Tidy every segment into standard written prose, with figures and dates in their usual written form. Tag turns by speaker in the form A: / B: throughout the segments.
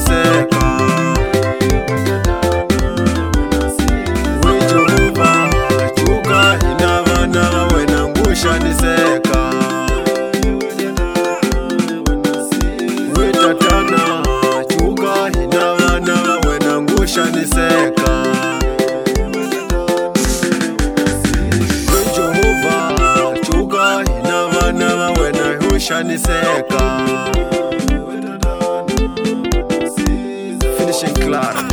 A: hushaniseka. We Jehova chuka inavana wena ngushaniseka. We Tatana chuka inavana wena ngushaniseka. We Jehova chuka inavana wena hushaniseka. Finishing Clara.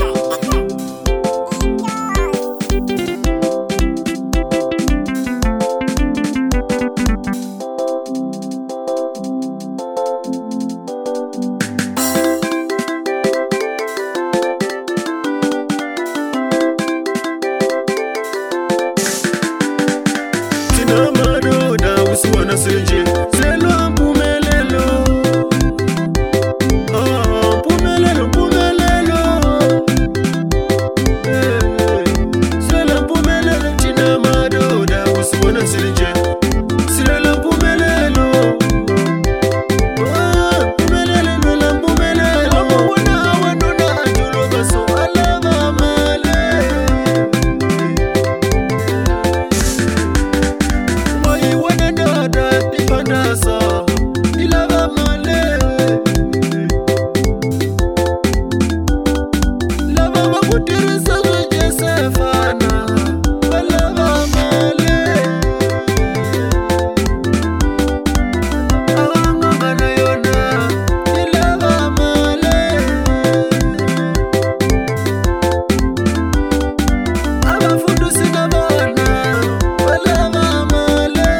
A: Tina madoda usiwana senje selo mpumelelo. Mpumelelo mpumelelo. Selo mpumelelo. Tina madoda usiwana senje selo mpumelelo. Mpumelelo nola mpumelelo. Mwana wanona ajulo baso alava male. Dipandasa, ilava male. Lava makutirisa Josefana, balava male. Awanga manayona, ilava male. Abafundu sinabana, balava male.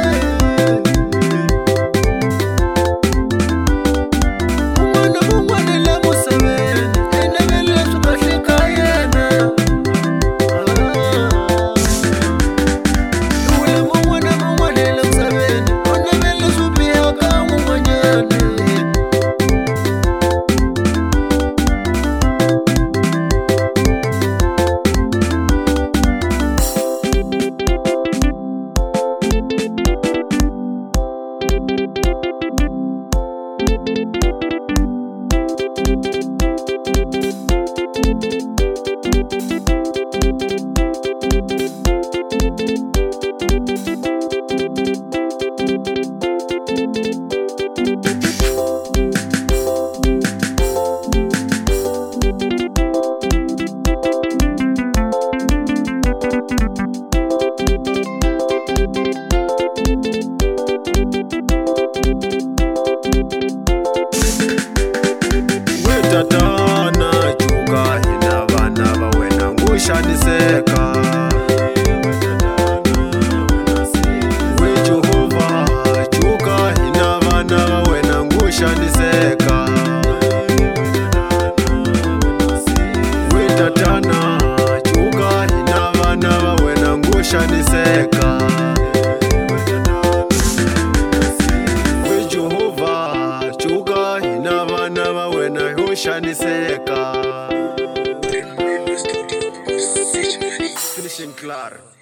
A: Tatana chuka inavana wena ngushaniseka. We Jehova chuka inavana wena ngushaniseka. We Tatana chuka inavana wena ngushaniseka. We Jehova chuka inavana wena hushaniseka. Finishing Clara.